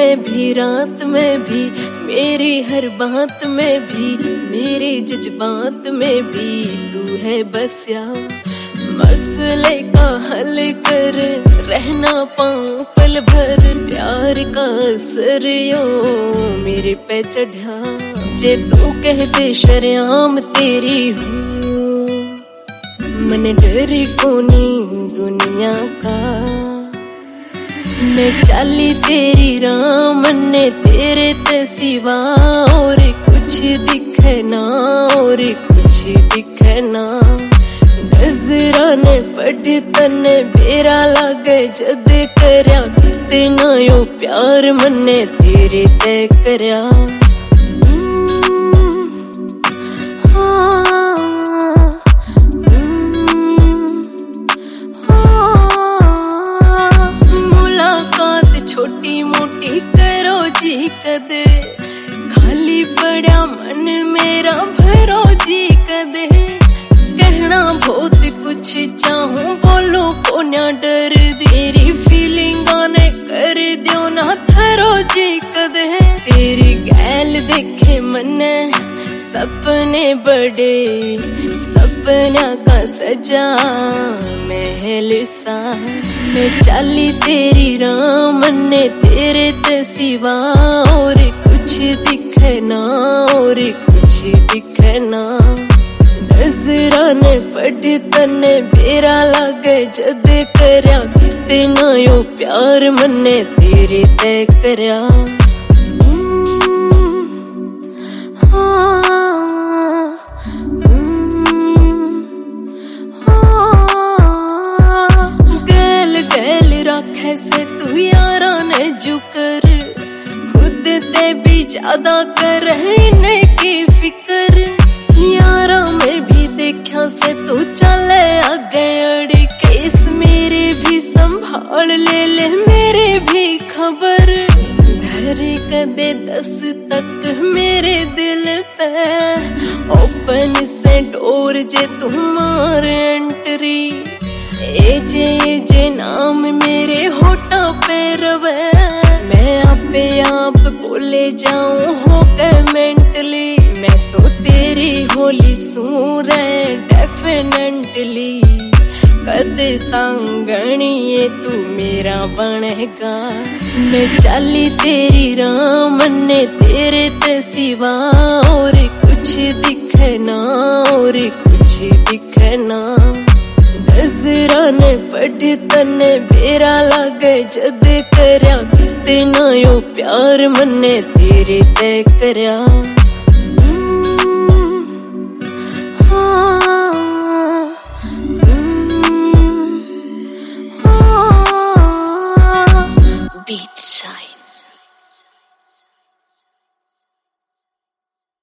में भी रात में भी, मेरी हर बात में भी, मेरे जज्बात में भी तू है बसिया। मसले का हल कर, रहना पाऊं पल भर, प्यार का असर यो मेरे पे चढ़ा। जे तू कह दे शर्याम तेरी हूँ, मन डर कोनी दुनिया का। मैं चाली तेरी राम ने तेरे ते सिवा, और कुछ दिखे ना, और कुछ दिखे ना। नजराने पढ़ तने बेरा लागे जद करया, कितना यो प्यार मने तेरे ते करया। छोटी मोटी करो जी कदे, खाली पड़ा मन मेरा भरो जी कदे। कहना बहुत कुछ चाहूं बोलो को ना डर, तेरी फीलिंग ने कर दियो ना थरो जी कदे। तेरी गैल देखे मने सपने बड़े, सपना का सजा महल सा। मैं चाली तेरी राम ने तेरे ते सिवा, और कुछ दिखे ना, और कुछ दिखे ना। नजराने पढ़ तने बेरा लागे जद करया, कितना यो प्यार मने तेरे ते करया। कैसे तू यारा ने जुकर, खुद ते भी ज्यादा कर रहने की फिकर। यारा में भी देखा से तू चले आगे अड़ के, इस मेरे भी संभाल ले ले मेरे भी खबर। धरे कदे 10 तक मेरे दिल पे, ओपन से डोर जे तुम्हारे एंट्री। ए जे नाम मेरे होठा पे रवे, मैं आपे आप बोले जाऊं हो के मेंटली। मैं तो तेरी होली सूर डेफिनेटली, कद सांगणिए तू मेरा बनेगा। मैं चाली तेरी राम ने तेरे ते सिवा, और कुछ दिखे ना, और कुछ दिखे ना। नजराने पढ़ तने बेरा लागे जद करया, कितना यो प्यार मने तेरे ते करया। बीट